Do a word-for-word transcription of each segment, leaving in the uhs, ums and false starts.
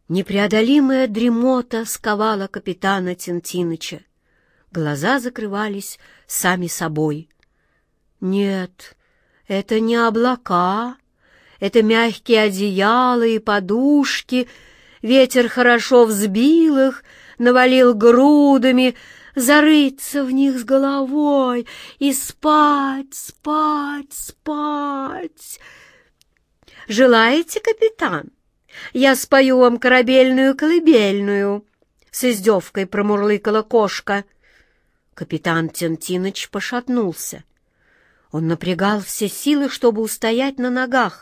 Непреодолимая дремота сковала капитана Тинтиныча. Глаза закрывались сами собой. Нет, это не облака, это мягкие одеяла и подушки. Ветер хорошо взбил их, навалил грудами, зарыться в них с головой и спать, спать, спать. «Желаете, капитан? Я спою вам корабельную колыбельную», — с издевкой промурлыкала кошка. Капитан Тинтиныч пошатнулся. Он напрягал все силы, чтобы устоять на ногах.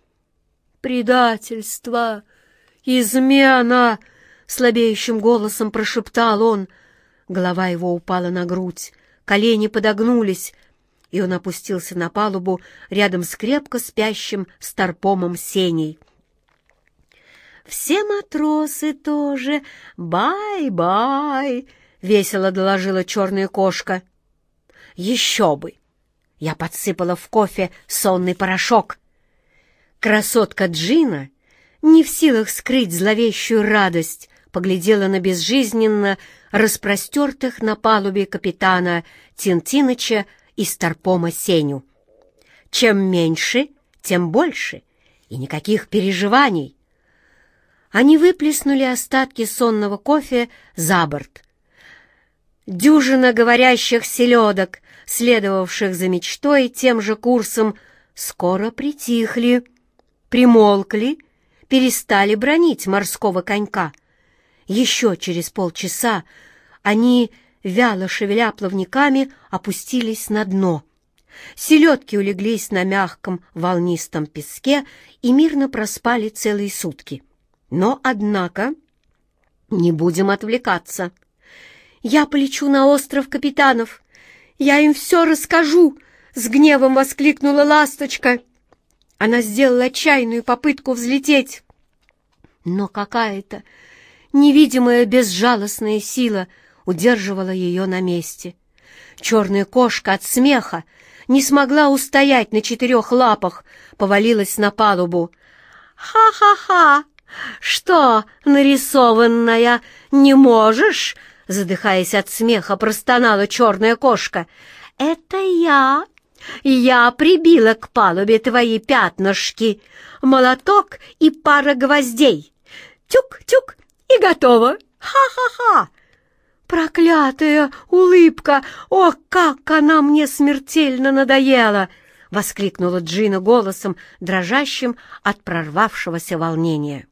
«Предательство! Измена!» — слабеющим голосом прошептал он. Голова его упала на грудь, колени подогнулись, и он опустился на палубу рядом с крепко спящим старпомом Сеней. «Все матросы тоже бай-бай!» — весело доложила черная кошка. «Еще бы! Я подсыпала в кофе сонный порошок!» Красотка Джина, не в силах скрыть зловещую радость, поглядела на безжизненно распростертых на палубе капитана Тинтиныча и старпома Сеню. Чем меньше, тем больше, и никаких переживаний. Они выплеснули остатки сонного кофе за борт. Дюжина говорящих селедок, следовавших за мечтой тем же курсом, скоро притихли, примолкли, перестали бранить морского конька. Еще через полчаса они, вяло шевеля плавниками, опустились на дно. Селедки улеглись на мягком волнистом песке и мирно проспали целые сутки. Но, однако, не будем отвлекаться. «Я полечу на остров капитанов! Я им все расскажу!» — с гневом воскликнула ласточка. Она сделала отчаянную попытку взлететь. Но какая-то невидимая безжалостная сила удерживала ее на месте. Черная кошка от смеха не смогла устоять на четырех лапах, повалилась на палубу. «Ха-ха-ха! Что, нарисованная, не можешь?» Задыхаясь от смеха, простонала черная кошка. «Это я! Я прибила к палубе твои пятнышки, молоток и пара гвоздей. Тюк-тюк, и готово! Ха-ха-ха!» «Проклятая улыбка! О, как она мне смертельно надоела!» — воскликнула Джина голосом, дрожащим от прорвавшегося волнения.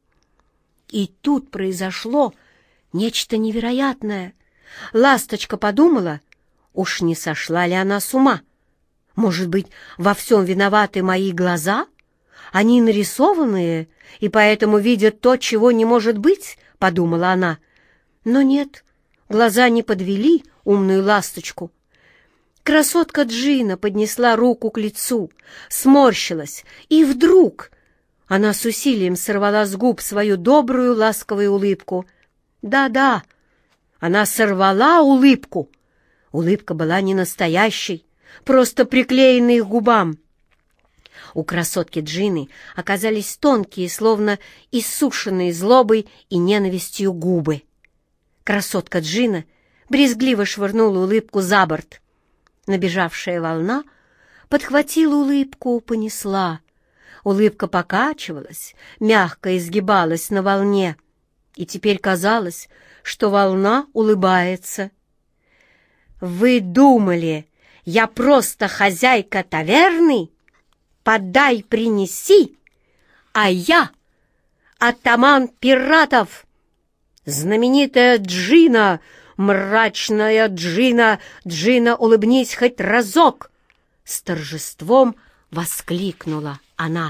И тут произошло нечто невероятное. Ласточка подумала, уж не сошла ли она с ума. Может быть, во всем виноваты мои глаза? Они нарисованные и поэтому видят то, чего не может быть, — подумала она. Но нет, глаза не подвели умную ласточку. Красотка Джина поднесла руку к лицу, сморщилась, и вдруг она с усилием сорвала с губ свою добрую ласковую улыбку. Да-да, она сорвала улыбку. Улыбка была не настоящей, просто приклеенной к губам. У красотки Джины оказались тонкие, словно иссушенные злобой и ненавистью губы. Красотка Джина брезгливо швырнула улыбку за борт. Набежавшая волна подхватила улыбку, понесла. Улыбка покачивалась, мягко изгибалась на волне, и теперь казалось, что волна улыбается. «Вы думали, я просто хозяйка таверны? Подай, принеси, а я атаман пиратов, знаменитая Джина, мрачная Джина, Джина, улыбнись хоть разок!» С торжеством воскликнула она.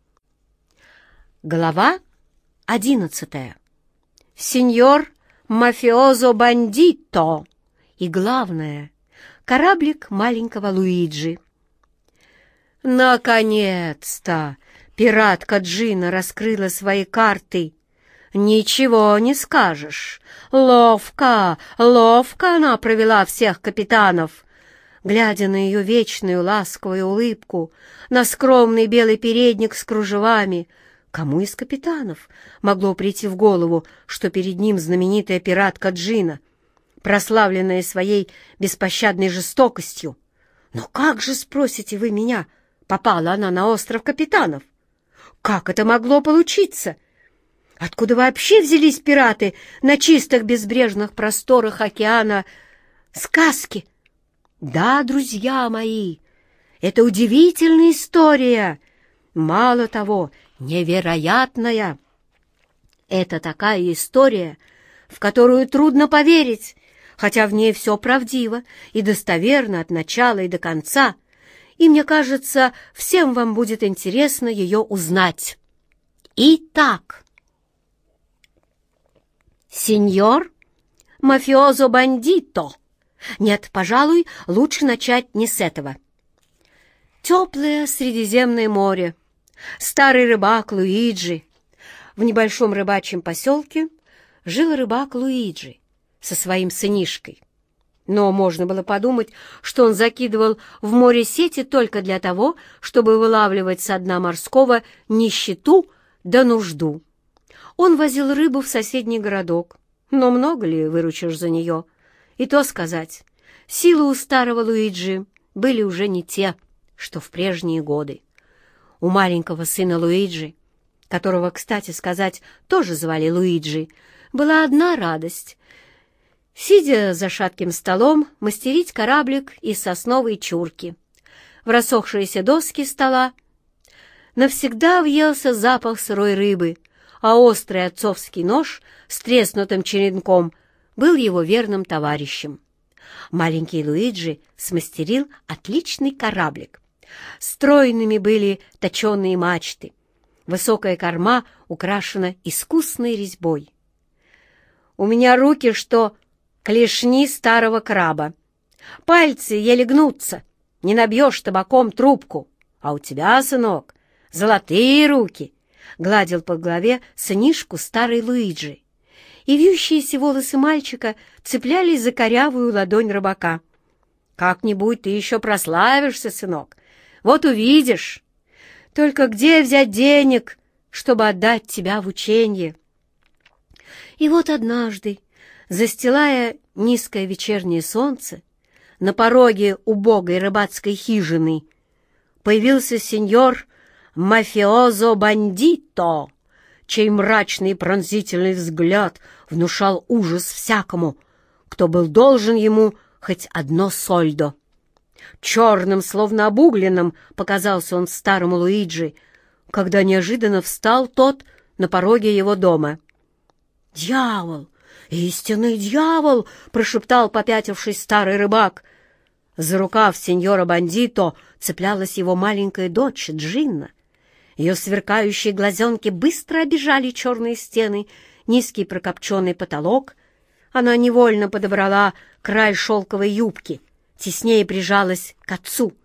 Глава одиннадцатая. Сеньор мафиозо-бандито и, главное, кораблик маленького Луиджи. Наконец-то пиратка Джина раскрыла свои карты. Ничего не скажешь. Ловко, ловко она провела всех капитанов. Глядя на ее вечную ласковую улыбку, на скромный белый передник с кружевами, Кому из капитанов могло прийти в голову, что перед ним знаменитая пиратка Джина, прославленная своей беспощадной жестокостью? Но как же, спросите вы меня, попала она на остров капитанов? Как это могло получиться? Откуда вообще взялись пираты на чистых безбрежных просторах океана? Сказки! Да, друзья мои, это удивительная история. Мало того, невероятная. Это такая история, в которую трудно поверить, хотя в ней все правдиво и достоверно от начала и до конца, и, мне кажется, всем вам будет интересно ее узнать. Итак, сеньор мафиозо-бандито. Нет, пожалуй, лучше начать не с этого. Теплое Средиземное море, старый рыбак Луиджи. В небольшом рыбачьем поселке жил рыбак Луиджи со своим сынишкой. Но можно было подумать, что он закидывал в море сети только для того, чтобы вылавливать со дна морского нищету да нужду. Он возил рыбу в соседний городок, но много ли выручишь за нее? И то сказать, силы у старого Луиджи были уже не те, что в прежние годы. У маленького сына Луиджи, которого, кстати сказать, тоже звали Луиджи, была одна радость — сидя за шатким столом, мастерить кораблик из сосновой чурки. В рассохшиеся доски стола навсегда въелся запах сырой рыбы, а острый отцовский нож с треснутым черенком был его верным товарищем. Маленький Луиджи смастерил отличный кораблик. Стройными были точеные мачты. Высокая корма украшена искусной резьбой. «У меня руки, что клешни старого краба. Пальцы еле гнутся, не набьешь табаком трубку. А у тебя, сынок, золотые руки!» — гладил по голове сынишку старый Луиджи. И вьющиеся волосы мальчика цеплялись за корявую ладонь рыбака. «Как-нибудь ты еще прославишься, сынок. Вот увидишь. Только где взять денег, чтобы отдать тебя в ученье?» И вот однажды, застилая низкое вечернее солнце, на пороге убогой рыбацкой хижины появился сеньор мафиозо-бандито, чей мрачный пронзительный взгляд внушал ужас всякому, кто был должен ему хоть одно сольдо. Черным, словно обугленным, показался он старому Луиджи, когда неожиданно встал тот на пороге его дома. «Дьявол! Истинный дьявол!» — прошептал, попятившись, старый рыбак. За рукав сеньора Бандито цеплялась его маленькая дочь Джинна. Ее сверкающие глазенки быстро обежали черные стены, низкий прокопченный потолок. Она невольно подобрала край шелковой юбки, теснее прижалась к отцу.